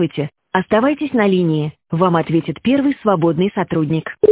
Оставайтесь на линии. Вам ответит первый свободный сотрудник.